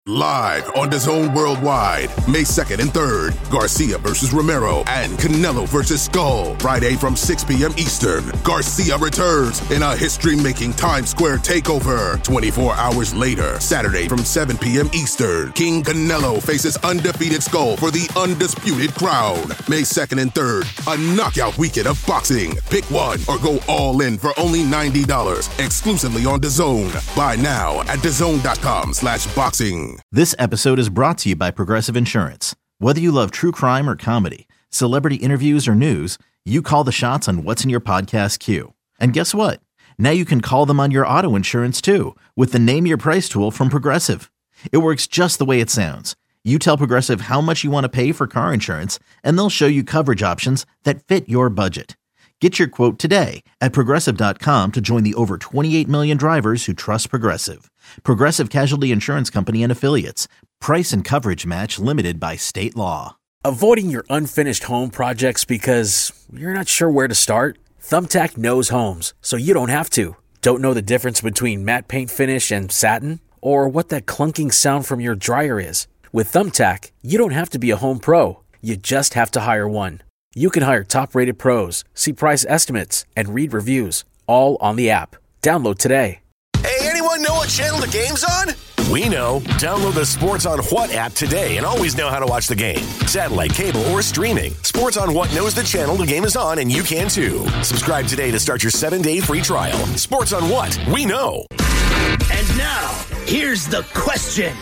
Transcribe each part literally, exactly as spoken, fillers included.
Live on DAZN Worldwide, May second and third, Garcia versus Romero and Canelo versus Skull. Friday from six p.m. Eastern, Garcia returns in a history-making Times Square takeover. twenty-four hours later, Saturday from seven p.m. Eastern, King Canelo faces undefeated Skull for the undisputed crown. May second and third, a knockout weekend of boxing. Pick one or go all in for only ninety dollars, exclusively on DAZN. Buy now at DAZN.com slash boxing. This episode is brought to you by Progressive Insurance. Whether you love true crime or comedy, celebrity interviews or news, you call the shots on what's in your podcast queue. And guess what? Now you can call them on your auto insurance too with the Name Your Price tool from Progressive. It works just the way it sounds. You tell Progressive how much you want to pay for car insurance, and they'll show you coverage options that fit your budget. Get your quote today at Progressive dot com to join the over twenty-eight million drivers who trust Progressive. Progressive Casualty Insurance Company and Affiliates. Price and coverage match limited by state law. Avoiding your unfinished home projects because you're not sure where to start? Thumbtack knows homes, so you don't have to. Don't know the difference between matte paint finish and satin? Or what that clunking sound from your dryer is? With Thumbtack, you don't have to be a home pro. You just have to hire one. You can hire top-rated pros, see price estimates, and read reviews, all on the app. Download today. Hey, anyone know what channel the game's on? We know. Download the Sports on What app today and always know how to watch the game. Satellite, cable, or streaming. Sports on What knows the channel the game is on, and you can too. Subscribe today to start your seven-day free trial. Sports on What? We know. And now, here's the question.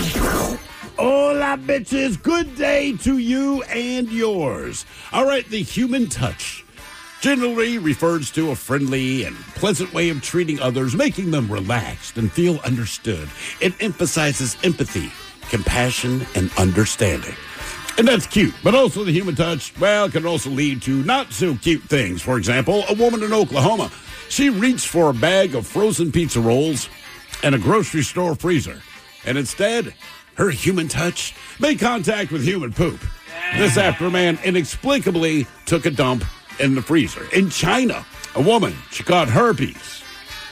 Hola, bitches. Good day to you and yours. All right, the human touch generally refers to a friendly and pleasant way of treating others, making them relaxed and feel understood. It emphasizes empathy, compassion, and understanding. And that's cute. But also the human touch, well, can also lead to not so cute things. For example, a woman in Oklahoma, she reached for a bag of frozen pizza rolls and a grocery store freezer. And instead, her human touch made contact with human poop. This after a man inexplicably took a dump in the freezer. In China, a woman, she caught herpes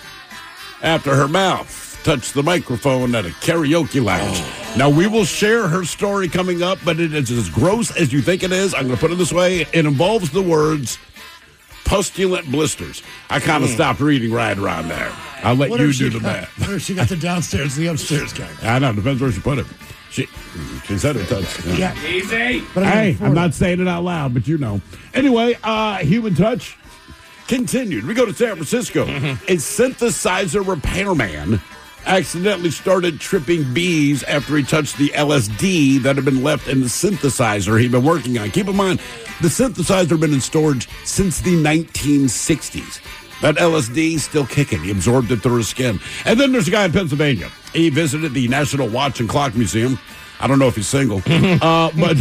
after her mouth touched the microphone at a karaoke lounge. Oh. Now, we will share her story coming up, but it is as gross as you think it is. I'm going to put it this way. It involves the words pustulant blisters. I kind of mm. stopped reading right around there. I'll let what you do the got, math. What if she got the downstairs, the upstairs guy? I know. Depends where she put it. She, she said it touched. Yeah. yeah. Easy. But hey, I'm not saying it out loud, but you know. Anyway, uh, human touch continued. We go to San Francisco. A synthesizer repairman accidentally started tripping bees after he touched the L S D that had been left in the synthesizer he'd been working on. Keep in mind, the synthesizer had been in storage since the nineteen sixties. That L S D still kicking. He absorbed it through his skin. And then there's a guy in Pennsylvania. He visited the National Watch and Clock Museum. I don't know if he's single. uh, but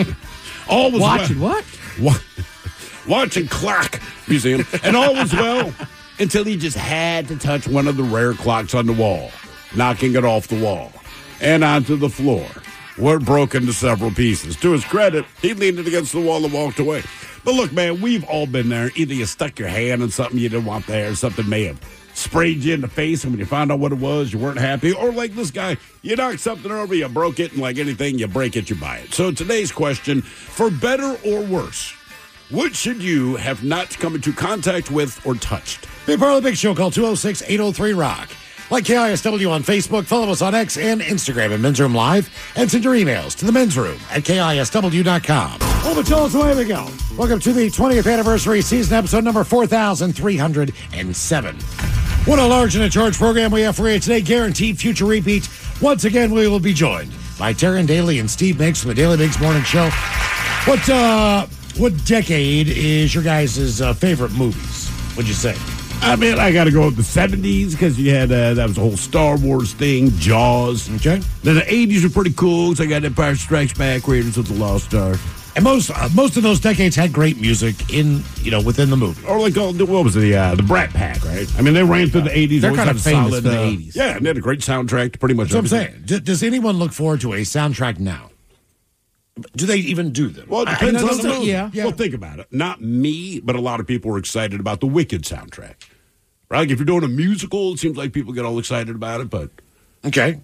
all was Watching well. what? Watch and Clock Museum. And all was well until he just had to touch one of the rare clocks on the wall, knocking it off the wall and onto the floor, where it broke into several pieces. To his credit, he leaned it against the wall and walked away. But look, man, we've all been there. Either you stuck your hand in something you didn't want there, something may have sprayed you in the face, and when you found out what it was, you weren't happy. Or like this guy, you knocked something over, you broke it, and like anything, you break it, you buy it. So today's question, for better or worse, what should you have not come into contact with or touched? Be part of the Big Show. Call two oh six, eight oh three, rock. Like K I S W on Facebook, follow us on X and Instagram at Men's Room Live, and send your emails to the Men's Room at K I S W dot com. Oh, but tell us away we go. Welcome to the twentieth anniversary season, episode number four thousand three hundred seven. What a large and a charge program we have for you today. Guaranteed future repeat. Once again, we will be joined by Taryn Daly and Steve Miggs from the Daily Miggs Morning Show. What uh, what decade is your guys' uh, favorite movies? What'd you say? I mean, I got to go with the seventies because you had, uh, that was a whole Star Wars thing, Jaws. Okay. Then the eighties were pretty cool, so I got Empire Strikes Back, Raiders of the Lost Ark. And most uh, most of those decades had great music in, you know, within the movie. Or like, what was it, the, uh, the Brat Pack, right? I mean, they ran through the eighties. They're kind of famous solid, for the uh, eighties. Yeah, and they had a great soundtrack to pretty much That's everything. what I'm saying. D- does anyone look forward to a soundtrack now? Do they even do them? Well, it depends I, I on the movie. Yeah, yeah. Well, think about it. Not me, but a lot of people were excited about the Wicked soundtrack. Right? Like if you're doing a musical, it seems like people get all excited about it, but... Okay.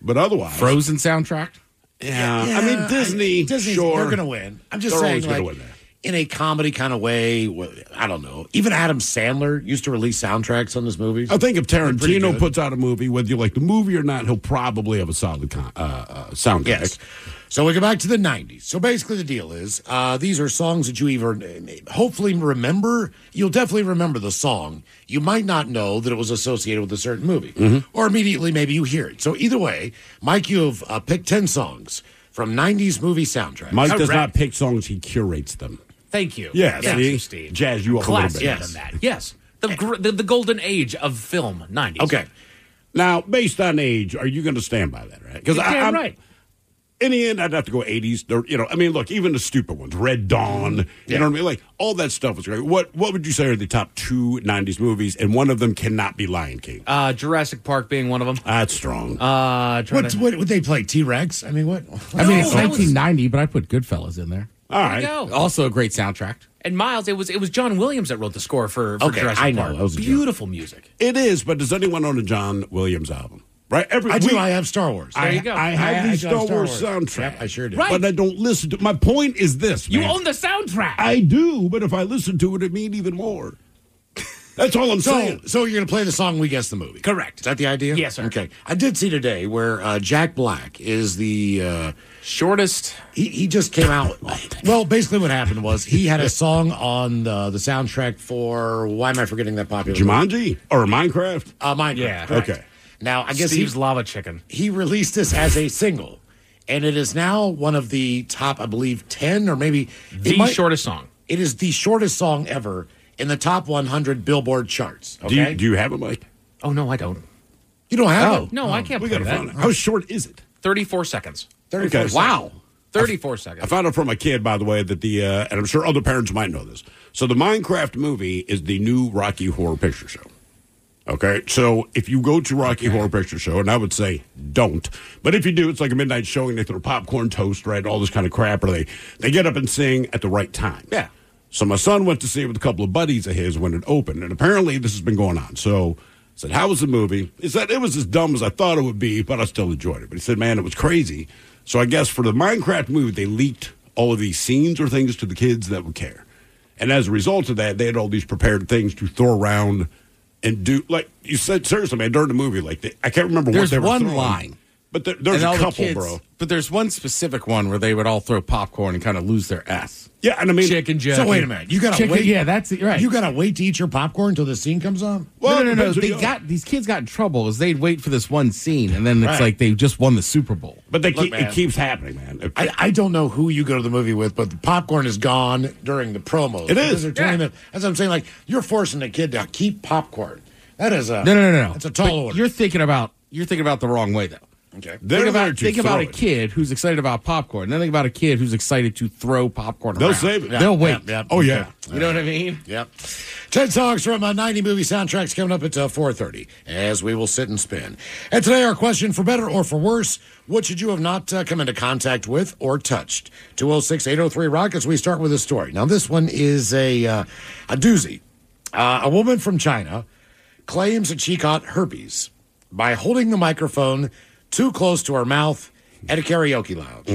But otherwise, Frozen soundtrack. Yeah, yeah I mean Disney. I, Disney's, sure, they're going to win. I'm just they're saying, like, in a comedy kind of way. I don't know. Even Adam Sandler used to release soundtracks on his movies. I think if Tarantino puts out a movie, whether you like the movie or not, he'll probably have a solid con- uh, uh, soundtrack. Yes. So we go back to the nineties. So basically, the deal is uh, these are songs that you either hopefully remember. You'll definitely remember the song. You might not know that it was associated with a certain movie, mm-hmm. or immediately maybe you hear it. So either way, Mike, you have uh, picked ten songs from nineties movie soundtracks. Mike Correct. does not pick songs; he curates them. Thank you. Yes, yes. See? Steve. Jazz you up Classic a little bit. Yes. Than that. Yes. The, gr- the the golden age of film, nineties. Okay. Now, based on age, are you going to stand by that, right? Because I'm right. In the end, I'd have to go eighties. You know, I mean, look, even the stupid ones, Red Dawn. You yeah. know what I mean? Like all that stuff was great. What What would you say are the top two nineties movies? And one of them cannot be Lion King. Uh, Jurassic Park being one of them. That's strong. Uh, what, to... what would they play? T Rex? I mean, what? I no, mean, it's nineteen ninety, was... but I put Goodfellas in there. All right. There you go. Also a great soundtrack. And Miles, it was it was John Williams that wrote the score for, for okay, Jurassic I know. Park. That was beautiful music. It is, but does anyone own a John Williams album? Right? Every, I do. we, I have Star Wars. There I, you go. I have I, the I Star, Star Wars, Wars soundtrack. Yep, I sure do. Right. But I don't listen to. My point is this: you man. own the soundtrack. I do, but if I listen to it, it means even more. That's all I'm so, saying. So you're going to play the song We Guess the Movie. Correct. Is that the idea? Yes, sir. Okay. I did see today where uh, Jack Black is the uh, shortest. He, he just came out. Well, basically what happened was he had a song on the, the soundtrack for, why am I forgetting that popular Jumanji movie? or Minecraft? Uh, Minecraft. Yeah. Correct. Okay. Now, I guess Steve's he, Lava Chicken. He released this as a single, and it is now one of the top, I believe, ten or maybe the might, shortest song. It is the shortest song ever in the top one hundred Billboard charts. Okay? Do you, do you have it, Mike? Oh no, I don't. You don't have oh. it? No, oh. I can't we play gotta that. find it. How short is it? Thirty-four seconds. Thirty-four. Okay. Seconds. Wow. Thirty-four seconds. I found out from a kid, by the way, that the uh, and I'm sure other parents might know this. So the Minecraft movie is the new Rocky Horror Picture Show. Okay, so if you go to Rocky okay. Horror Picture Show, and I would say don't, but if you do, it's like a midnight showing. They throw popcorn, toast, right, all this kind of crap, or they they get up and sing at the right time. Yeah. So my son went to see it with a couple of buddies of his when it opened, and apparently this has been going on. So I said, "How was the movie?" He said, "It was as dumb as I thought it would be, but I still enjoyed it." But he said, "Man, it was crazy." So I guess for the Minecraft movie, they leaked all of these scenes or things to the kids that would care, and as a result of that, they had all these prepared things to throw around. And do, like you said, seriously, man, during the movie, like, they, I can't remember there's what they were one throwing. line. But there, there's and a couple, the kids, bro. But there's one specific one where they would all throw popcorn and kind of lose their S. Yeah, and I mean... Chicken jerky. So wait a minute. You got to Chicken, wait. Yeah, that's it, right. You got to wait to eat your popcorn until the scene comes on? Well, no, no, no. no. They They got, these kids got in trouble as they'd wait for this one scene, and then it's right. like they just won the Super Bowl. But they Look, keep, it keeps happening, man. If, I, I don't know who you go to the movie with, but the popcorn is gone during the promos. It is. They're telling them, that's what I'm saying. Like, you're forcing the kid to keep popcorn. That is a... No, no, no, no. That's a tall but order. You're thinking about, you're thinking about the wrong way, though. Okay. They're think there about, to think about a throw it. kid who's excited about popcorn. Then think about a kid who's excited to throw popcorn They'll around. save it. Yeah, They'll wait. Yep, yep. Oh, yeah. You know what I mean? Yep. ten songs from uh, ninety movie soundtracks coming up at uh, four thirty as we will sit and spin. And today our question, for better or for worse, what should you have not uh, come into contact with or touched? two oh six, eight oh three, rock as we start with a story. Now this one is a, uh, a doozy. Uh, a woman from China claims that she caught herpes by holding the microphone too close to her mouth at a karaoke lounge.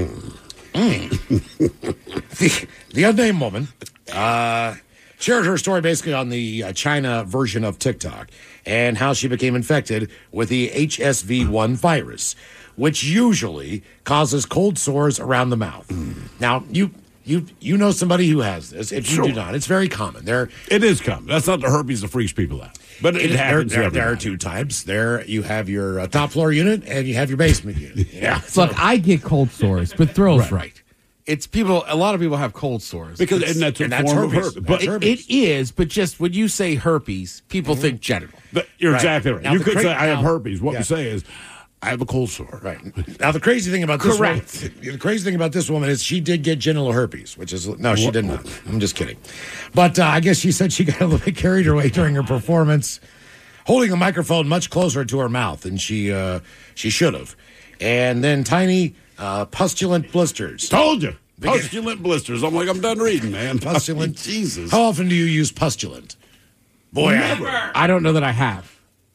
Mm. Mm. the, the unnamed woman uh, shared her story basically on the uh, China version of TikTok and how she became infected with the H S V one virus, which usually causes cold sores around the mouth. Mm. Now, you... You you know somebody who has this. If you Sure. do not, it's very common. There, It is common. That's not the herpes that freaks people out. But it, it, happens. there, there, every there are night. two types. There, you have your uh, top floor unit and you have your basement unit. Yeah. Look, I get cold sores, but Thrill's right. right. It's people. A lot of people have cold sores Because It's- and that's a and that's form herpes. of herpes. But, That's it, herpes. it is, but just when you say herpes, people Mm-hmm. think genital. but you're Right. exactly right. Now, you the could cra- say, I have now- herpes. What yeah. you say is, I have a cold sore. Right. Now, the crazy thing about this Correct. woman, the crazy thing about this woman is she did get genital herpes, which is, no, she did not. I'm just kidding. But uh, I guess she said she got a little bit carried away during her performance, holding the microphone much closer to her mouth than she, uh, she should have. And then tiny uh, pustulent blisters. Told you. Pustulent blisters. I'm like, I'm done reading, man. Pustulent. Jesus. How often do you use pustulent? Boy, Never. I, I don't know that I have.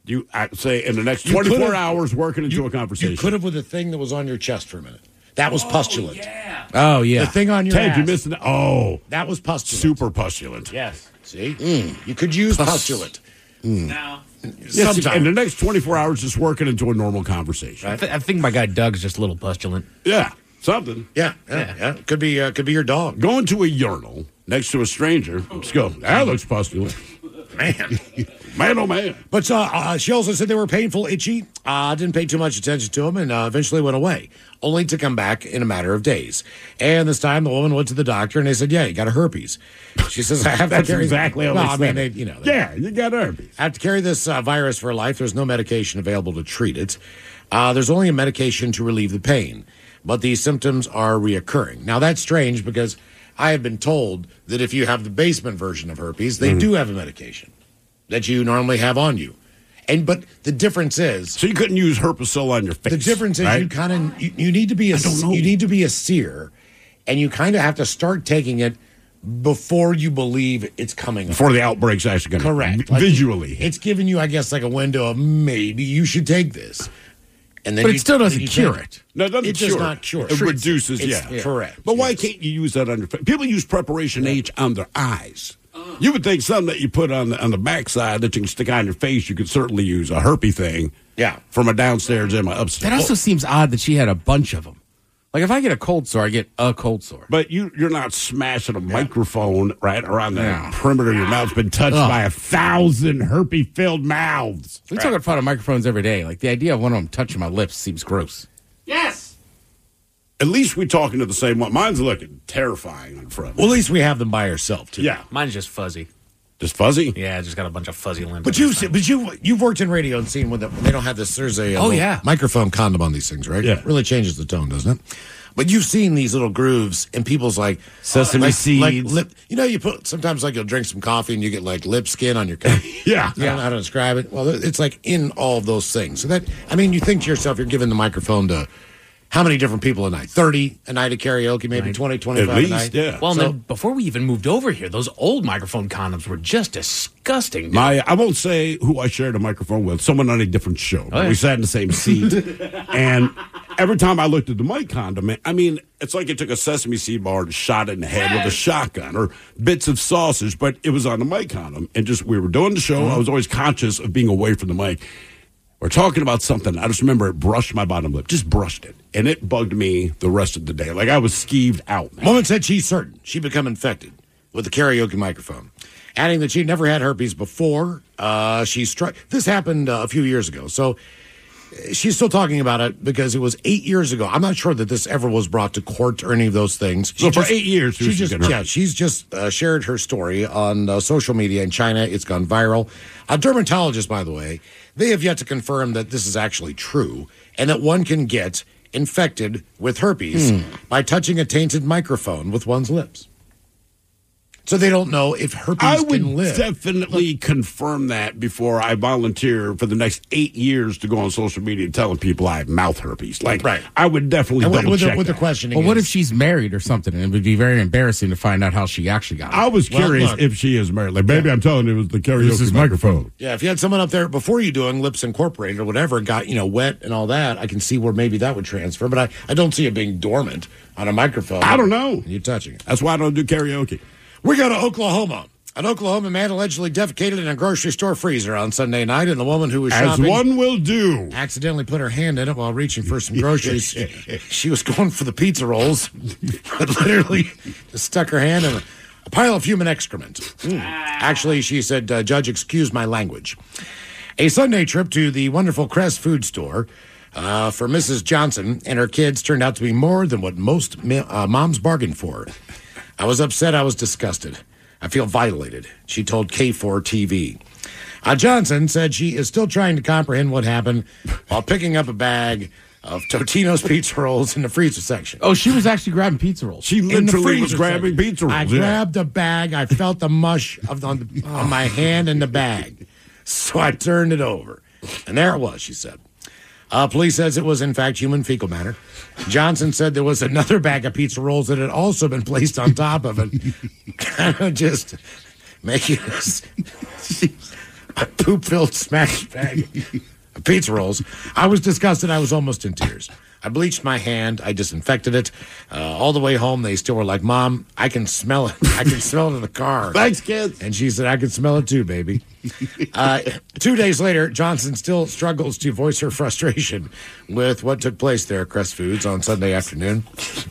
You I say in the next You twenty-four could've- hours working into You, a conversation. you could have with the thing that was on your chest for a minute. That was pustulant. Yeah. Oh, yeah. The thing on your Ted, ass. you missed it. Oh, That was pustulant. super pustulant. Yes. See? You could use pustulant. No. Yes, Sometime. in the next twenty-four hours, just working into a normal conversation. I, th- I think my guy Doug's just a little pustulant. Yeah, something. Yeah, yeah, yeah. Could be, uh, could be your dog. Going to a urinal next to a stranger. Let's go. That looks pustulant. Man. Man, oh man. But uh, uh, she also said they were painful, itchy. Uh, didn't pay too much attention to them and uh, eventually went away, only to come back in a matter of days. And this time the woman went to the doctor and they said, yeah, you got a herpes. She says, I have to That's carry exactly how well, they I said mean, they, it. you know. They, Yeah, you got herpes. I have to carry this uh, virus for life. There's no medication available to treat it. Uh, there's only a medication to relieve the pain, but these symptoms are reoccurring. Now, that's strange because I have been told that if you have the basement version of herpes, they Mm-hmm. do have a medication that you normally have on you. And but the difference is So you couldn't use Herpicil on your face. the difference is right? you kind of you, you need to be a don't know. you need to be a seer, and you kind of have to start taking it before you believe it's coming. Before the outbreak's actually going to Correct. Like, visually. it's giving you, I guess, like a window of maybe you should take this. And then But you- it still doesn't then you cure take it. No, it doesn't It cure. does not cure. It Sure, reduces, it's- yeah. it's correct, But why yes. can't you use that on your face? People use Preparation H on their eyes. You would think something that you put on the, on the backside that you can stick on your face, you could certainly use a herpy thing. Yeah. From a downstairs and my upstairs. That also seems odd that she had a bunch of them. Like, if I get a cold sore, I get a cold sore. But you, you're not smashing a microphone right around the Yeah. perimeter of your mouth. It's been touched Ugh. by a thousand herpy-filled mouths. We talk about microphones every day. Like, the idea of one of them touching my lips seems gross. At least we're talking to the same one. Mine's looking terrifying in front. Well, at least we have them by ourselves too. Yeah. Mine's just fuzzy. Just fuzzy? Yeah, I just got a bunch of fuzzy limbs. But you've but you you've worked in radio and seen when, the, when they don't have this. There's a, a Oh, little yeah. microphone condom on these things, right? Yeah. Really changes the tone, doesn't it? But you've seen these little grooves in people's like Sesame like, seeds. like lip. You know, you put sometimes like you'll drink some coffee and you get like lip skin on your cup. Yeah. I don't know how to describe it. Well, it's like in all of those things. So that I mean, you think to yourself, you're giving the microphone to how many different people a night? thirty a night at karaoke, maybe twenty, twenty-five At least, a night. yeah. Well, and So- then before we even moved over here, those old microphone condoms were just disgusting. dude. My, I won't say who I shared a microphone with. Someone on a different show. But yeah. We sat in the same seat, and every time I looked at the mic condom, I mean, it's like it took a sesame seed bar and shot it in the head with a shotgun, or bits of sausage. But it was on the mic condom, and just we were doing the show. I was always conscious of being away from the mic. We're talking about something. I just remember it brushed my bottom lip, just brushed it, and it bugged me the rest of the day. Like I was skeeved out. Man. Woman said she's certain she'd become infected with the karaoke microphone, adding that she'd never had herpes before. Uh, she struck. This happened uh, a few years ago, so uh, she's still talking about it because it was eight years ago. I'm not sure that this ever was brought to court or any of those things. So for eight years, she she was just getting yeah, herpes. she's just uh, shared her story on uh, social media in China. It's gone viral. A dermatologist, by the way, they have yet to confirm that this is actually true and that one can get infected with herpes Hmm. by touching a tainted microphone with one's lips. So they don't know if herpes I would can live. definitely confirm that before I volunteer for the next eight years to go on social media telling people I have mouth herpes. Like, Right. I would definitely And with, double with, the, check with the that. questioning Well, what is- if she's married or something? And it would be very embarrassing to find out how she actually got it. I was Well, curious look. if she is married. Like, baby, I'm telling you, it was the karaoke This is microphone. Yeah, if you had someone up there before you doing Lips Incorporated or whatever, got, you know, wet and all that, I can see where maybe that would transfer. But I, I don't see it being dormant on a microphone. I don't know. You touching it. That's why I don't do karaoke. We go to Oklahoma. An Oklahoma man allegedly defecated in a grocery store freezer on Sunday night, and the woman who was As shopping one will do. accidentally put her hand in it while reaching for some groceries. She was going for the pizza rolls, but literally just stuck her hand in a, a pile of human excrement. Mm. Actually, she said, uh, Judge, excuse my language. A Sunday trip to the wonderful Crest food store uh, for Missus Johnson and her kids turned out to be more than what most mi- uh, moms bargained for. I was upset. I was disgusted. I feel violated, she told K four T V. Uh, Johnson said she is still trying to comprehend what happened while picking up a bag of Totino's pizza rolls in the freezer section. Oh, she was actually grabbing pizza rolls. She In the literally was freezer grabbing section. pizza rolls. I yeah. grabbed a bag. I felt the mush of on, the, on my hand in the bag. So I turned it over. And there it was, she said. Uh, police says it was, in fact, human fecal matter. Johnson said there was another bag of pizza rolls that had also been placed on top of it. Kind of just making us. a poop-filled smash bag of pizza rolls. I was disgusted. I was almost in tears. I bleached my hand. I disinfected it. Uh, all the way home, they still were like, Mom, I can smell it. I can smell it in the car. Thanks, kids. And she said, I can smell it too, baby. Uh, two days later, Johnson still struggles to voice her frustration with what took place there at Crest Foods on Sunday afternoon.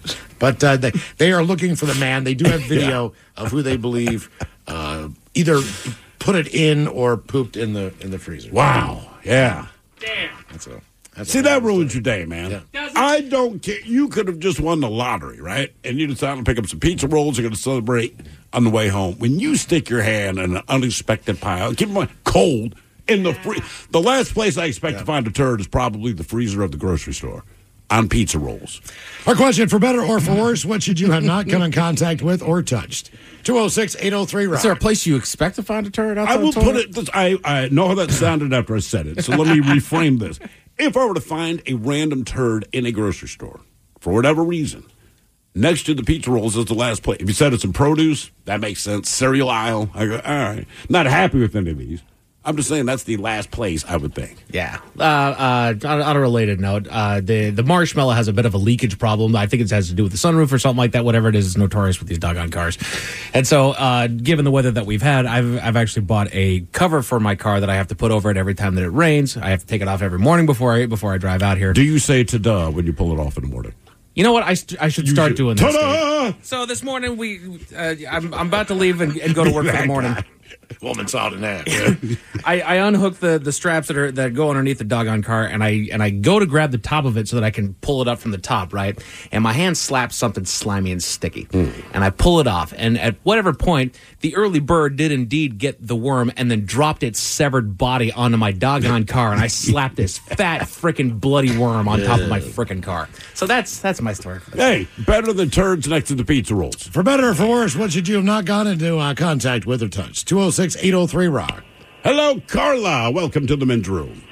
But uh, they, they are looking for the man. They do have video yeah. of who they believe uh, either put it in or pooped in the in the freezer. Wow. Yeah. Damn. That's a... That's See, that ruins your day, man. Yeah. I don't care. You could have just won the lottery, right? And you decided to pick up some pizza rolls. You're going to celebrate on the way home. When you stick your hand in an unexpected pile, keep in mind, cold, in the free. The last place I expect yeah. to find a turd is probably the freezer of the grocery store on pizza rolls. Our question, for better or for worse, what should you have not come in contact with or touched? two oh six, eight oh three, Rock. Is there a place you expect to find a turd outside I will the put it, this, I, I know how that sounded after I said it, so let me reframe this. If I were to find a random turd in a grocery store, for whatever reason, next to the pizza rolls is the last place. If you said it's in produce, that makes sense. Cereal aisle, I go, all right. Not happy with any of these. I'm just saying that's the last place I would think. Yeah. Uh, uh, on, on a related note, uh, the the marshmallow has a bit of a leakage problem. I think it has to do with the sunroof or something like that. Whatever it is, is notorious with these doggone cars. And so, uh, given the weather that we've had, I've I've actually bought a cover for my car that I have to put over it every time that it rains. I have to take it off every morning before I before I drive out here. Do you say ta-da when you pull it off in the morning? You know what? I, st- I should You start should. doing this. Ta-da! Steve. So this morning we, uh, I'm I'm about to leave and, and go to work for the morning. Woman saw it in that. I, I unhook the, the straps that are that go underneath the doggone car, and I and I go to grab the top of it so that I can pull it up from the top, right? And my hand slaps something slimy and sticky, mm. and I pull it off. And at whatever point, the early bird did indeed get the worm, and then dropped its severed body onto my doggone car, and I slapped this fat freaking bloody worm on top of my freaking car. So that's that's my story. Hey, better than turds next to the pizza rolls. For better or for worse, what should you have not gone into uh, contact with or touched? two oh six, eight oh three, Rock. Hello, Carla. Welcome to the men's room.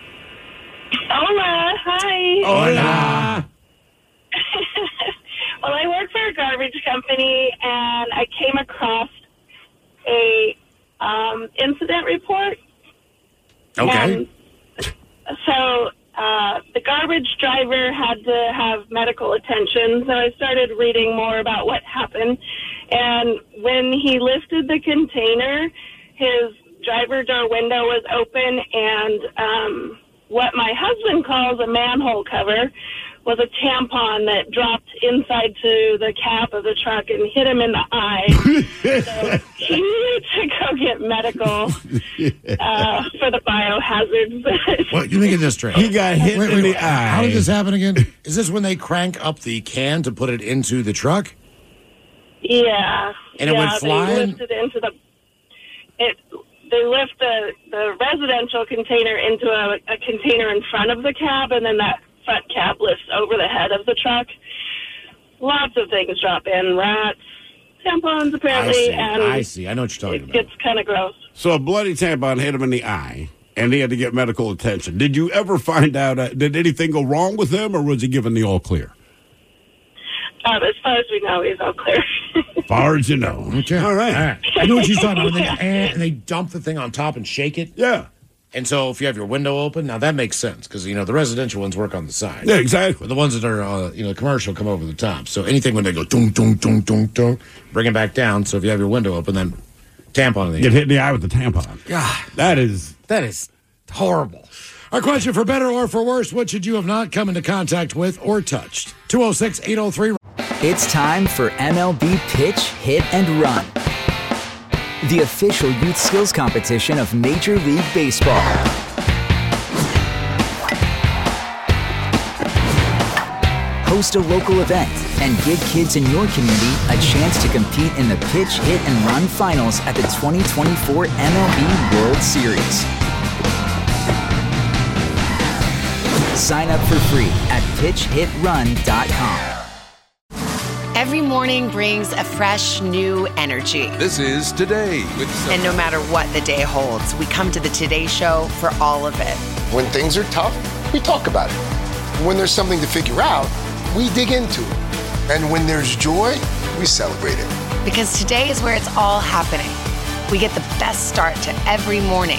Hola. Hi. Hola. Well, I work for a garbage company, and I came across a um, incident report. Okay. And so uh, the garbage driver had to have medical attention, so I started reading more about what happened. And when he lifted the container, his driver door window was open, and um, what my husband calls a manhole cover was a tampon that dropped inside to the cap of the truck and hit him in the eye. So he needed to go get medical uh, for the biohazards. What, you think of this, Trey? He got hit wait, in wait, the wait. eye. How did this happen again? Is this when they crank up the can to put it into the truck? Yeah. And it yeah, went flying? They lifted into the... It, they lift the, the residential container into a, a container in front of the cab, and then that front cap lifts over the head of the truck. Lots of things drop in. Rats, tampons, apparently. I see. And I see. I know what you're talking it about. gets kind of gross. So a bloody tampon hit him in the eye, and he had to get medical attention. Did you ever find out, uh, did anything go wrong with him, or was he given the all clear? Um, as far as we know, he's all clear. As far as you know. Okay. All right. All right. I know what she's talking about. When they, and they dump the thing on top and shake it. Yeah. And so if you have your window open, now that makes sense because, you know, the residential ones work on the side. Yeah, exactly. But the ones that are, uh, you know, commercial come over the top. So anything when they go dunk, dunk, dunk, dunk, dunk, bring it back down. So if you have your window open, then tampon in the Get hit in the eye with the tampon. God, That is... that is horrible. Our question, for better or for worse, what should you have not come into contact with or touched? two oh six, eight oh three. It's time for M L B Pitch, Hit, and Run, the official youth skills competition of Major League Baseball. Host a local event and give kids in your community a chance to compete in the Pitch, Hit, and Run finals at the twenty twenty-four M L B World Series. Sign up for free at pitch hit run dot com. Every morning brings a fresh, new energy. This is Today with some- And no matter what the day holds, we come to the Today Show for all of it. When things are tough, we talk about it. When there's something to figure out, we dig into it. And when there's joy, we celebrate it. Because today is where it's all happening. We get the best start to every morning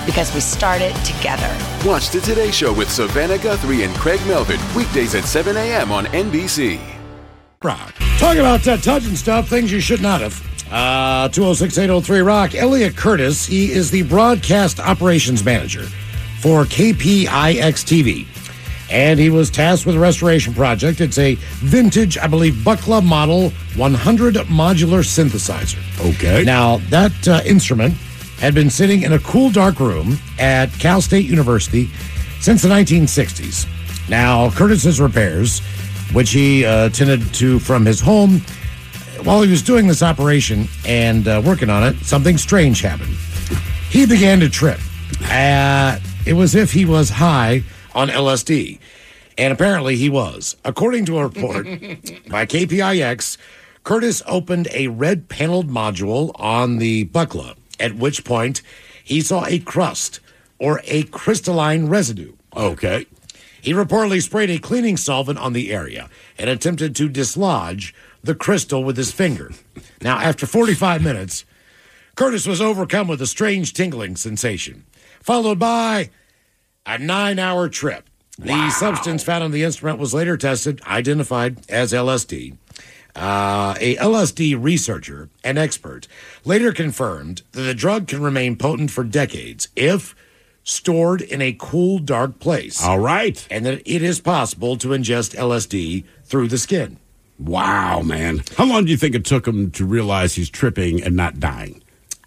because we started together. Watch the Today Show with Savannah Guthrie and Craig Melvin, weekdays at seven a.m. on N B C. Rock. Talking about uh, touching stuff, things you should not have. Uh, two oh six, eight oh three Rock. Elliot Curtis, he is the broadcast operations manager for K P I X T V. And he was tasked with a restoration project. It's a vintage, I believe, Buckla model one hundred modular synthesizer. Okay. Now, that uh, instrument had been sitting in a cool, dark room at Cal State University since the nineteen sixties. Now, Curtis's repairs, which he uh, tended to from his home, while he was doing this operation and uh, working on it, something strange happened. He began to trip. Uh, it was as if he was high on L S D. And apparently he was. According to a report by K P I X, Curtis opened a red paneled module on the Buckla, at which point he saw a crust or a crystalline residue. Okay. He reportedly sprayed a cleaning solvent on the area and attempted to dislodge the crystal with his finger. Now, after forty-five minutes, Curtis was overcome with a strange tingling sensation, followed by a nine-hour trip. Wow. The substance found in the instrument was later tested, identified as L S D. Uh, a L S D researcher and expert later confirmed that the drug can remain potent for decades if stored in a cool, dark place. All right. And that it is possible to ingest L S D through the skin. Wow, man. How long do you think it took him to realize he's tripping and not dying?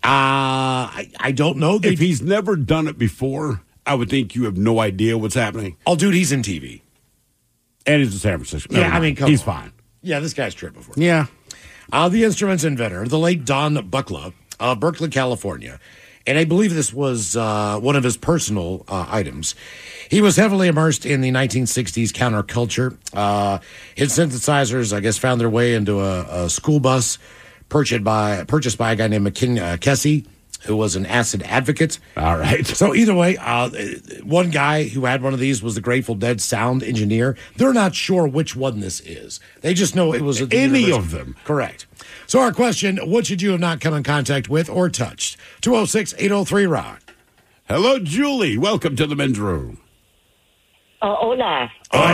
Uh, I, I don't know. If he's never done it before, I would think you have no idea what's happening. Oh, dude, he's in T V. And he's in San Francisco. Yeah, I mean, come He's on. fine. Yeah, this guy's tripped before. Yeah. Uh, the instrument's inventor, the late Don Buckla of Berkeley, California. And I believe this was uh, one of his personal uh, items. He was heavily immersed in the nineteen sixties counterculture. Uh, his synthesizers, I guess, found their way into a, a school bus purchased by, purchased by a guy named McKin- uh, Kessie, who was an acid advocate. All right. So either way, uh, one guy who had one of these was the Grateful Dead sound engineer. They're not sure which one this is. They just know it was at the Any university. of them. Correct. So our question, what should you have not come in contact with or touched? two oh six, eight oh three Rock. Hello, Julie. Welcome to the men's room. Oh, hola.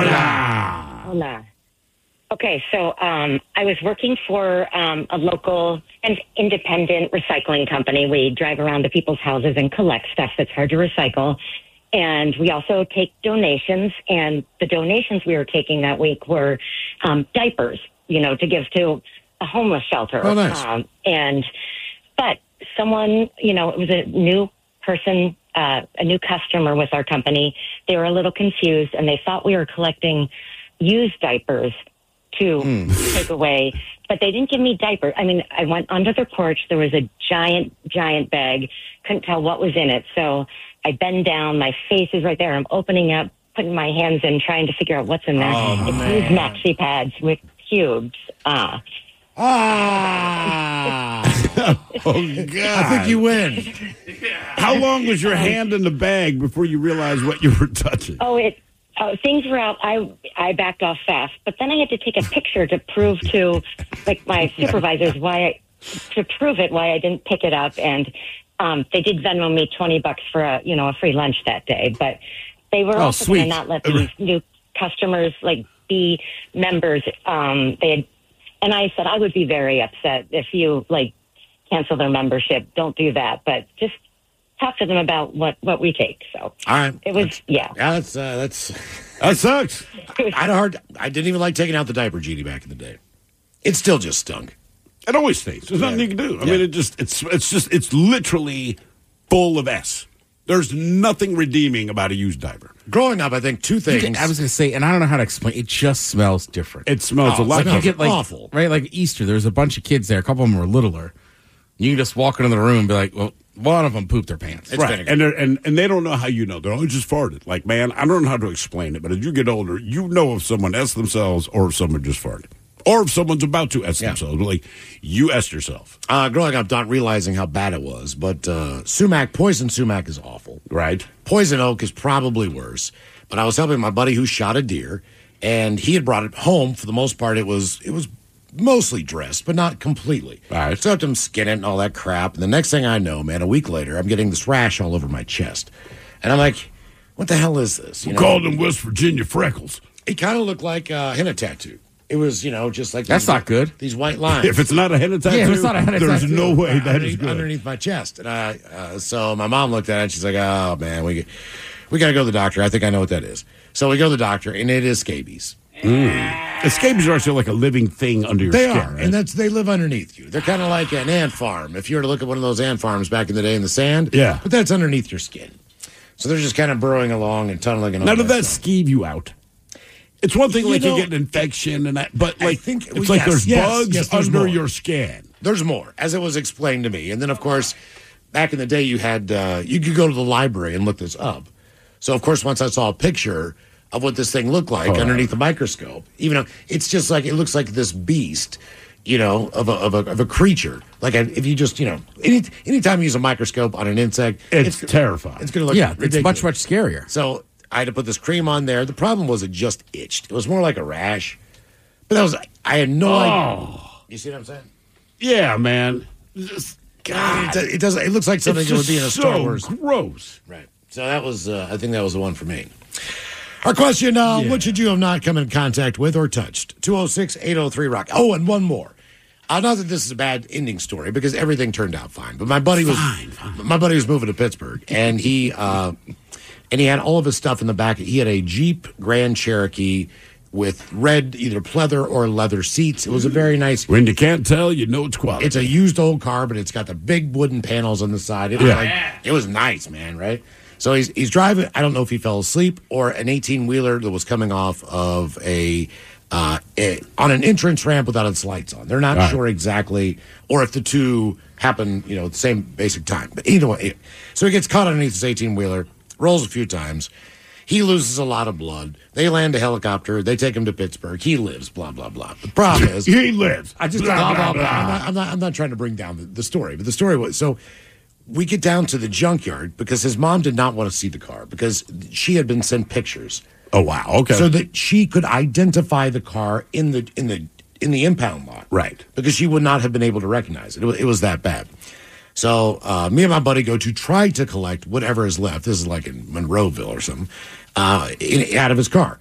Hola. Hola. Okay, so um, I was working for um, a local and independent recycling company. We drive around to people's houses and collect stuff that's hard to recycle. And we also take donations. And the donations we were taking that week were um, diapers, you know, to give to a homeless shelter. Oh, nice. Um, and, but someone, you know, it was a new person, uh, a new customer with our company. They were a little confused and they thought we were collecting used diapers to mm. take away, but they didn't give me diapers. I mean, I went under their porch. There was a giant, giant bag. Couldn't tell what was in it. So I bend down. My face is right there. I'm opening up, putting my hands in, trying to figure out what's in there. Oh, it's man. used maxi pads with cubes. Ah. Ah. Oh, God. I think you win. How long was your hand in the bag before you realized what you were touching? Oh, it. Oh, things were out. I I backed off fast, but then I had to take a picture to prove to, like, my supervisors why I, to prove it why I didn't pick it up, and um, they did Venmo me twenty bucks for a you know a free lunch that day. But they were oh, also going to sweet. not let these new customers like be members. Um, they had, and I said I would be very upset if you like cancel their membership. Don't do that, but just talk to them about what, what we take. So all right, it was that's, yeah. Yeah, that's uh, that's that sucks. I had a hard. I didn't even like taking out the diaper genie back in the day. It still just stunk. It always stinks. There's Yeah. nothing you can do. I Yeah. mean, it just it's it's just it's literally full of S. There's nothing redeeming about a used diaper. Growing up, I think two things. You get- I was going to say, and I don't know how to explain. It just smells different. It smells Oh, a lot. it's like you different. get like awful. right, like Easter. There's a bunch of kids there. A couple of them were littler. You can just walk into the room and be like, well, one of them pooped their pants. It's right, vinegar. and, they're, and and they don't know how you know. They're always just farted. Like, man, I don't know how to explain it, but as you get older, you know if someone S themselves or if someone just farted. Or if someone's about to S Yeah. themselves. Like, you S yourself. Uh, growing up, not realizing how bad it was, but uh, sumac, poison sumac is awful. Right. Poison oak is probably worse. But I was helping my buddy who shot a deer, and he had brought it home. For the most part, it was it was mostly dressed, but not completely. All right. So I helped him skin it and all that crap. And the next thing I know, man, a week later, I'm getting this rash all over my chest. And I'm like, what the hell is this? You We know? called them West Virginia freckles. It kind of looked like a henna tattoo. It was, you know, just like That's these, not good. These white lines. If it's not a henna tattoo, Yeah, if it's not a henna there's tattoo. no way that underneath, is good. underneath my chest. And I, uh, so my mom looked at it and she's like, "Oh man, we we got to go to the doctor. I think I know what that is." So we go to the doctor, and it is scabies. Mm. The scabies are actually like a living thing under your They skin. are, right? and that's they live underneath you. They're kind of like an ant farm. If you were to look at one of those ant farms back in the day in the sand, Yeah. but that's underneath your skin. So they're just kind of burrowing along and tunneling. And all Now, did that that stuff. skeeve you out? It's one thing You like know- you get an infection and that, but I like think- it's well, like yes, there's yes, bugs yes, there's under more. your skin. There's more, as it was explained to me. And then, of course, back in the day, you had uh, you could go to the library and look this up. So, of course, once I saw a picture of what this thing looked like Oh. underneath the microscope, even though it's just like it looks like this beast, you know, of a of a, of a creature. Like a, if you just, you know, any anytime you use a microscope on an insect, It's, terrifying. it's going to look Yeah, ridiculous. it's much, much scarier. So I had to put this cream on there. The problem was it just itched. It was more like a rash. But that was I had no idea. You see what I'm saying? Yeah, man. Just, God, It, it does. It looks like something it's that would just be in a so Star Wars. gross. Right. So that was. Uh, I think that was the one for me. Our question: uh, Yeah. What should you have not come in contact with or touched? two oh six, eight oh three rock. Oh, and one more. Uh, not that this is a bad ending story because everything turned out fine. But my buddy was Fine, fine. my buddy was moving to Pittsburgh, and he uh, and he had all of his stuff in the back. He had a Jeep Grand Cherokee with red either pleather or leather seats. It was a very nice. When you can't tell, you know it's quality. It's a used old car, but it's got the big wooden panels on the side. It was Yeah. like it was nice, man. Right. So he's he's driving. I don't know if he fell asleep or an eighteen wheeler that was coming off of a. Uh, a, on an entrance ramp without its lights on. They're not Right. sure exactly, or if the two happen, you know, at the same basic time. But either way, so he gets caught underneath this eighteen wheeler, rolls a few times. He loses a lot of blood. They land a helicopter. They take him to Pittsburgh. He lives. Blah blah blah. The problem is he lives. I just Blah, blah, blah, blah, blah. blah. I'm, not, I'm not. I'm not trying to bring down the, the story, but the story was so. We get down to the junkyard because his mom did not want to see the car because she had been sent pictures. Oh wow. Okay. So that she could identify the car in the in the in the impound lot, Right. Because she would not have been able to recognize it. It was, it was that bad. So uh, me and my buddy go to try to collect whatever is left. This is like in Monroeville or something, uh, in, out of his car,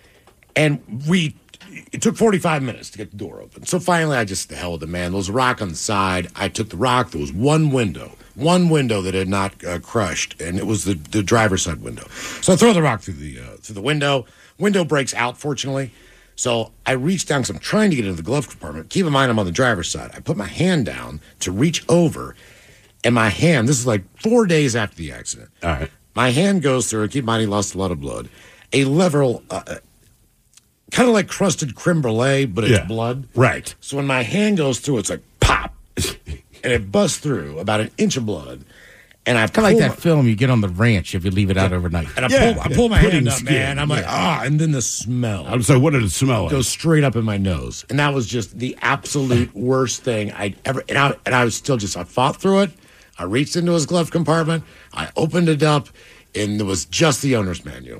and we. It took forty-five minutes to get the door open. So finally, I just, the hell with the man. There was a rock on the side. I took the rock. There was one window, one window that had not uh, crushed, and it was the, the driver's side window. So I throw the rock through the uh, through the window. Window breaks out, fortunately. So I reach down because I'm trying to get into the glove compartment. Keep in mind, I'm on the driver's side. I put my hand down to reach over, and my hand, this is like four days after the accident. All right. My hand goes through, keep in mind, he lost a lot of blood. A level, uh, kind of like crusted creme brulee, but it's Yeah. blood. Right. So when my hand goes through, it's like pop, and it busts through about an inch of blood. And I Kind of like pull that my- film you get on the ranch if you leave it out overnight. And I Yeah, pull, I yeah, pull my pudding hand up, skin, man. I'm like, yeah. ah, and then the smell I would say, what did it smell like? goes straight up in my nose, and that was just the absolute worst thing I'd ever. And I and I was still just I fought through it. I reached into his glove compartment. I opened it up, and there was just the owner's manual.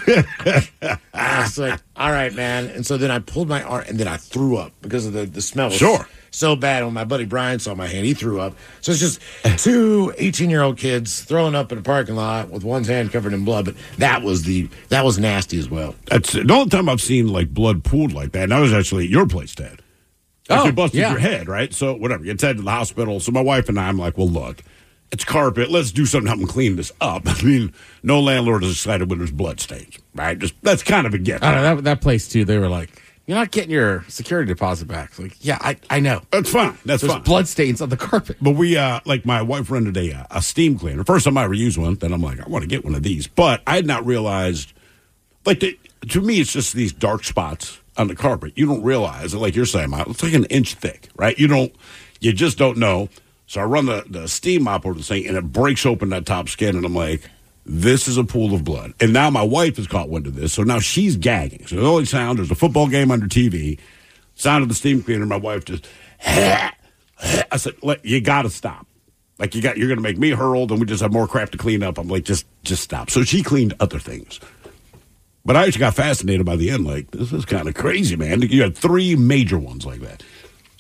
I was like, all right, man. And so then I pulled my arm, and then I threw up because of the the smell. Was Sure. So bad. When my buddy Brian saw my hand, he threw up. So it's just two eighteen-year-old kids throwing up in a parking lot with one's hand covered in blood. But that was the that was nasty as well. That's the only time I've seen like blood pooled like that. And I was actually at your place, Dad. Like Oh, you busted yeah. your head, right? So whatever, you get head to the hospital. So my wife and I, I'm like, well, look, it's carpet. Let's do something to help them clean this up. I mean, no landlord is excited when there's blood stains, right? Just that's kind of a gift. I don't know, that, that place, too, they were like, you're not getting your security deposit back. It's like, yeah, I, I know. That's fine. That's There's fine. blood stains on the carpet. But we, uh, like, my wife rented a, a steam cleaner. First time I ever used one, then I'm like, I want to get one of these. But I had not realized, like, the, to me, it's just these dark spots on the carpet. You don't realize, like you're saying, Mike, it's like an inch thick, right? You don't, you just don't know. So I run the, the steam mop over the thing, and it breaks open that top skin, and I'm like, this is a pool of blood. And now my wife has caught wind of this, so now she's gagging. So the only sound, there's a football game on T V, sound of the steam cleaner, my wife just, I said, "Let- you got to stop. Like, you got, you're going to make me hurled, and we just have more crap to clean up. I'm like, just, just stop. So she cleaned other things. But I actually got fascinated by the end. Like, this is kind of crazy, man. You had three major ones like that.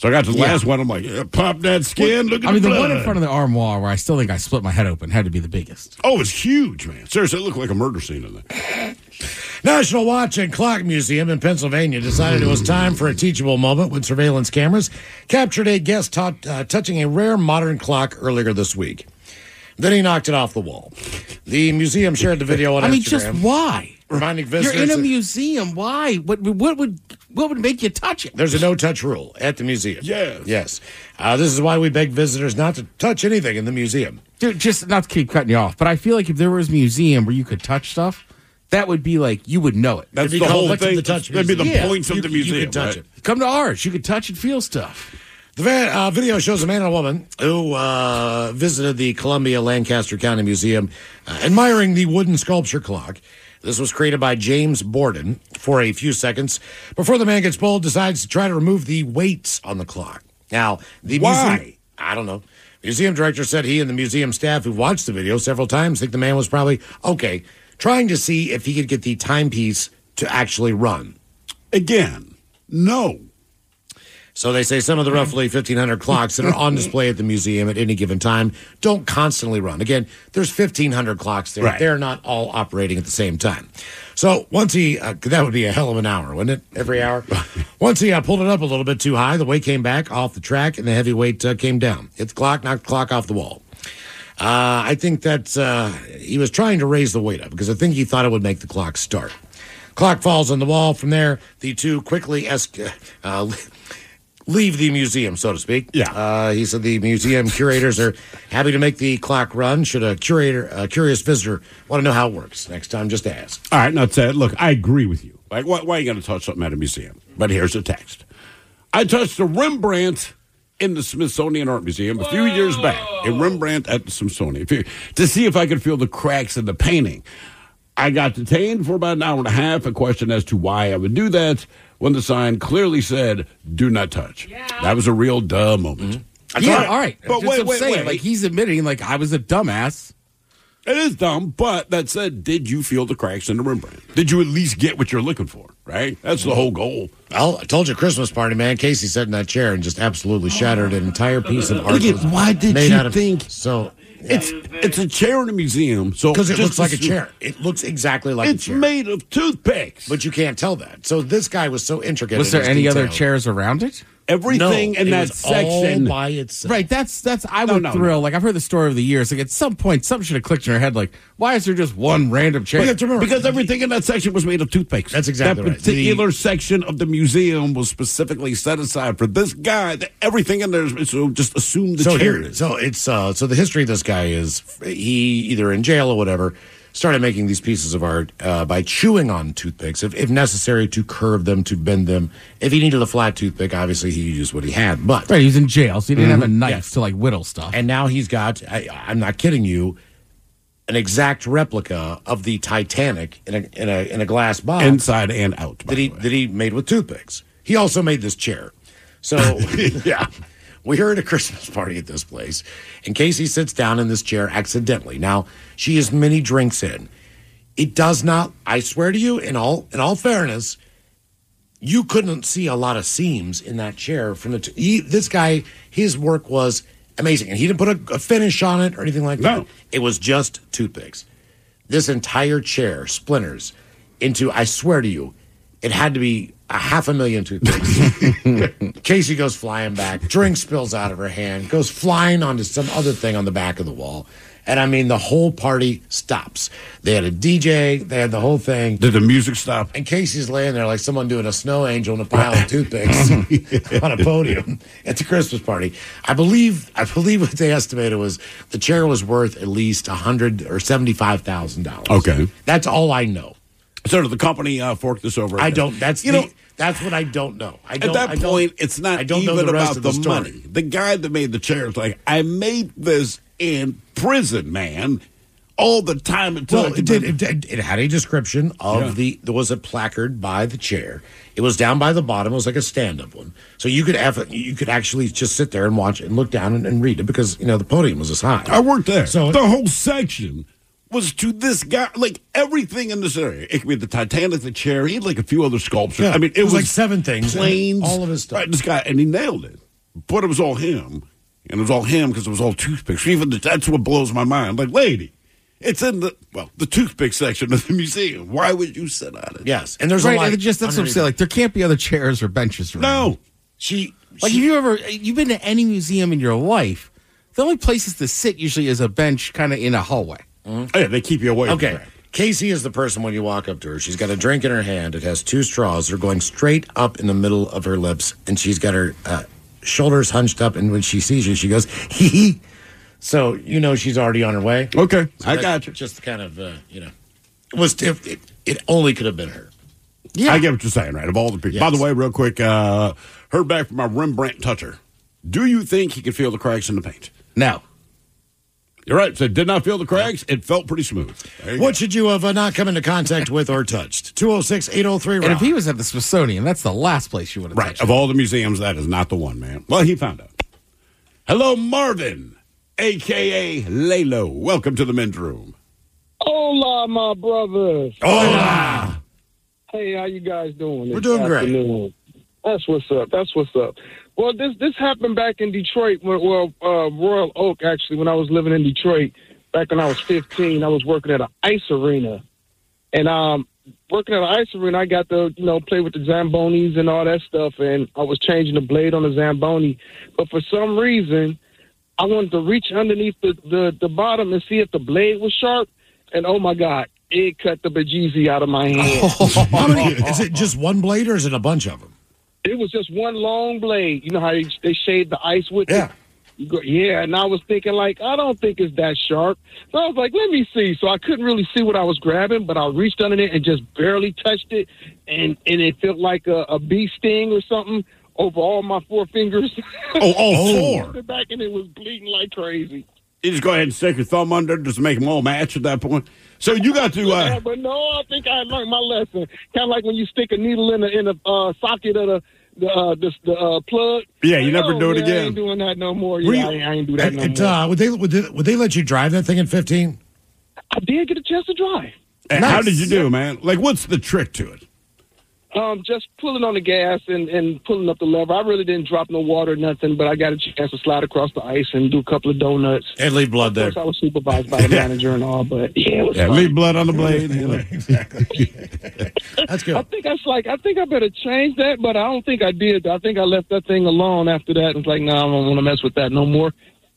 So I got to the Yeah. last one. I'm like, yeah, pop that skin. Look at I mean, the the blood. one in front of the armoire where I still think I split my head open had to be the biggest. Oh, it's huge, man. Seriously, it looked like a murder scene in there. National Watch and Clock Museum in Pennsylvania decided it was time for a teachable moment when surveillance cameras captured a guest taught, uh, touching a rare modern clock earlier this week. Then he knocked it off the wall. The museum shared the video on I Instagram. mean, just why? Reminding visitors You're in a that- museum. Why? What, what would what would make you touch it? There's a no-touch rule at the museum. Yes. Yes. Uh, this is why we beg visitors not to touch anything in the museum. Dude, just not to keep cutting you off, but I feel like if there was a museum where you could touch stuff, that would be like, you would know it. That's It'd be the called whole Elected thing. to Touch That'd be the Museum. point of You- the you museum. could touch right? it. Come to ours. You could touch and feel stuff. The va- uh, video shows a man and a woman who uh, visited the Columbia Lancaster County Museum, uh, admiring the wooden sculpture clock. This was created by James Borden for a few seconds before the man gets bold, decides to try to remove the weights on the clock. Now, the Why? museum, I don't know. Museum director said he and the museum staff who watched the video several times think the man was probably, okay, trying to see if he could get the timepiece to actually run. Again, no. So they say some of the roughly fifteen hundred clocks that are on display at the museum at any given time don't constantly run. Again, there's fifteen hundred clocks there. Right. They're not all operating at the same time. So once he, uh, that would be a hell of an hour, wouldn't it? Every hour. Once he uh, pulled it up a little bit too high, the weight came back off the track and the heavy weight uh, came down. Hit the clock, knocked the clock off the wall. Uh, I think that uh, he was trying to raise the weight up because I think he thought it would make the clock start. Clock falls on the wall. From there, the two quickly esc- uh, leave the museum, so to speak. Yeah. Uh, he said the museum curators are happy to make the clock run. Should a curator, a curious visitor, want to know how it works, next time just ask. All right, now, Ted, look, I agree with you. Like, why, why are you going to touch something at a museum? But here's the text. I touched a Rembrandt in the Smithsonian Art Museum a few years back. A Rembrandt at the Smithsonian to see if I could feel the cracks in the painting. I got detained for about an hour and a half, a question as to why I would do that, when the sign clearly said, do not touch. Yeah. That was a real duh moment. Mm-hmm. Yeah, all right. But Just wait, I'm wait, saying, wait. Like, he's admitting, like, I was a dumbass. It is dumb, but that said, did you feel the cracks in the Rembrandt? Did you at least get what you're looking for, right? That's the whole goal. Well, I told you, Christmas party, man. Casey sat in that chair and just absolutely shattered an entire piece of art. Look at- why did made you out of- think- So, It's it's a chair in a museum, so because it just looks like a assume- chair. It looks exactly like It's a chair. made of toothpicks. But you can't tell that. So this guy was so intricate. Was in there his any other detail. chairs around it? Everything No, in it that was section. all by itself. Right, that's that's I No, would no, thrill. no. Like, I've heard the story over the years. Like, at some point, something should have clicked in her head. Like, why is there just one random chair? But you have to remember, Because everything in that section was made of toothpicks. That's exactly that right. particular The- section of the museum was specifically set aside for this guy. That everything in there is so just assume the so chair here, is. so it's uh, so the history of this guy is he either in jail or whatever started making these pieces of art uh, by chewing on toothpicks, if, if necessary, to curve them, to bend them. If he needed a flat toothpick, obviously he used what he had. But Right, he was in jail, so he didn't have a knife Yes. to, like, whittle stuff. and now he's got, I, I'm not kidding you, an exact replica of the Titanic in a in a in a glass box Inside and out. by that he the way. that he made with toothpicks. He also made this chair. So yeah. we are at a Christmas party at this place, and Casey sits down in this chair accidentally. Now she has many drinks in. It does not. I swear to you, in all in all fairness, you couldn't see a lot of seams in that chair from the. T- he, this guy, his work was amazing, and he didn't put a, a finish on it or anything like that. No. It was just toothpicks. This entire chair splinters into. I swear to you, it had to be a half a million toothpicks. Casey goes flying back. Drink spills out of her hand. Goes flying onto some other thing on the back of the wall. And I mean, the whole party stops. They had a D J. They had the whole thing. Did the music stop? And Casey's laying there like someone doing a snow angel in a pile of toothpicks on a podium at the Christmas party. I believe I believe what they estimated was the chair was worth at least a hundred or seventy five thousand dollars. Okay. That's all I know. So did the company uh, fork this over? I don't. That's you the, know. that's what I don't know. I don't, At that I don't- point, it's not I don't know even the rest about of the, the story. money. The guy that made the chair is like, I made this in prison, man. All the time it took. Well, it did. It, did- it had a description of Yeah. the. There was a placard by the chair. It was down by the bottom. It was like a stand-up one, so you could have, you could actually just sit there and watch it and look down and, and read it because you know the podium was this high. I worked there. So the whole section was to this guy. Like everything in this area. It could be the Titanic, the chair. He had like a few other sculptures. Yeah, I mean, it, it was like seven things, Planes, all of his stuff. Right, this guy, and he nailed it. but it was all him. And it was all him because it was all toothpicks. Even the, that's what blows my mind. Like, lady, it's in the, well, the toothpick section of the museum. Why would you sit on it? Yes. And there's right, a lot. And just, that's what I'm saying. Like, there can't be other chairs or benches around. No. She, like, she, if you ever, you've been to any museum in your life, the only places to sit usually is a bench kind of in a hallway. Mm-hmm. Yeah, they keep you away okay. from that. Casey is the person when you walk up to her. She's got a drink in her hand. It has two straws. They're going straight up in the middle of her lips, and she's got her uh, shoulders hunched up, and when she sees you, she goes, hee hee. So, you know she's already on her way. Okay, so I got you. Just kind of, uh, you know, it was it, it, it only could have been her. Yeah. I get what you're saying, right? Of all the people. Yes. By the way, real quick, uh, heard back from my Rembrandt toucher. Do you think he could feel the cracks in the paint? No. You're right. So it did not feel the cracks. It felt pretty smooth. What go. should you have uh, not come into contact with or touched? two oh six, eight oh three, And if he was at the Smithsonian, that's the last place you would have Right. touched Of him. all the museums, that is not the one, man. Well, he found out. Hello, Marvin, a k a. Lalo. Welcome to the men's room. Hola, my brothers. Hola. Hey, how you guys doing? We're this doing great. afternoon? That's what's up. That's what's up. Well, this this happened back in Detroit. Well, uh, Royal Oak, actually, when I was living in Detroit, back when I was fifteen, I was working at an ice arena. And um, working at an ice arena, I got to, you know, play with the Zambonis and all that stuff, and I was changing the blade on the Zamboni. But for some reason, I wanted to reach underneath the, the, the bottom and see if the blade was sharp, and oh, my God, it cut the bejeezy out of my hand. How many, is it just one blade or is it a bunch of them? It was just one long blade. You know how they, they shade the ice with Yeah. it? You go, yeah, and I was thinking, like, I don't think it's that sharp. So I was like, let me see. So I couldn't really see what I was grabbing, but I reached under it and just barely touched it, and, and it felt like a, a bee sting or something over all my four fingers. Oh, all I four. pulled it back, and it was bleeding like crazy. You just go ahead and stick your thumb under just to make them all match at that point. So you got to. Yeah, Uh, but no, I think I learned my lesson. Kind of like when you stick a needle in a, in a uh, socket of the the uh, the, the uh, plug. Yeah, you Like, never oh, do it yeah, I again. ain't doing that no more. Were Yeah, you- I, I ain't do that no It, more. uh, would they would they would they let you drive that thing at fifteen? I did get a chance to drive. and How did you do, man? Like, what's the trick to it? Um, just pulling on the gas and, and pulling up the lever. I really didn't drop no water or nothing, but I got a chance to slide across the ice and do a couple of donuts. And leave blood there. Of course, I was supervised by the manager and all, but yeah, it was Yeah, fun. leave blood on the blade. Exactly. That's good. I think I was like, I think I better change that, but I don't think I did. I think I left that thing alone after that. It's like, no, I don't want to mess with that no more.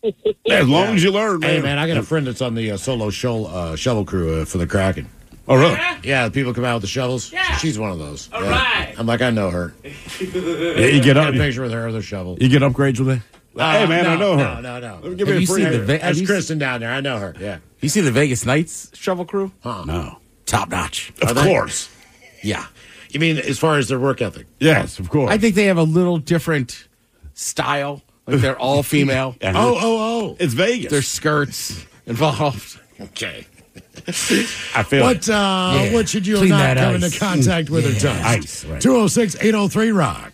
As long as you learn, man. Hey, man, I got a friend that's on the uh, solo shovel, uh, shovel crew uh, for the Kraken. Oh, really? Yeah, the people come out with the shovels. Yeah. She's one of those. All yeah. right. I'm like, I know her. Yeah, you get Got up. a picture with her with her shovel. You get upgrades with it. Uh, hey, man, no, I know her. No, no, no. Let me give Have me you a free seen the hand. va- have That's you Kristen down there. I know her. Yeah. You see the Vegas Knights shovel crew? Huh. No. Top notch. Of course. Yeah. You mean as far as their work ethic? Yes, of course. I think they have a little different style. Like they're all female. Yeah. Oh, oh, oh. It's Vegas. There's skirts involved. Okay. I feel What, uh, Yeah. what should you have Clean not that come ice. into contact with or touched? Ice, right. two oh six, eight oh three, rock.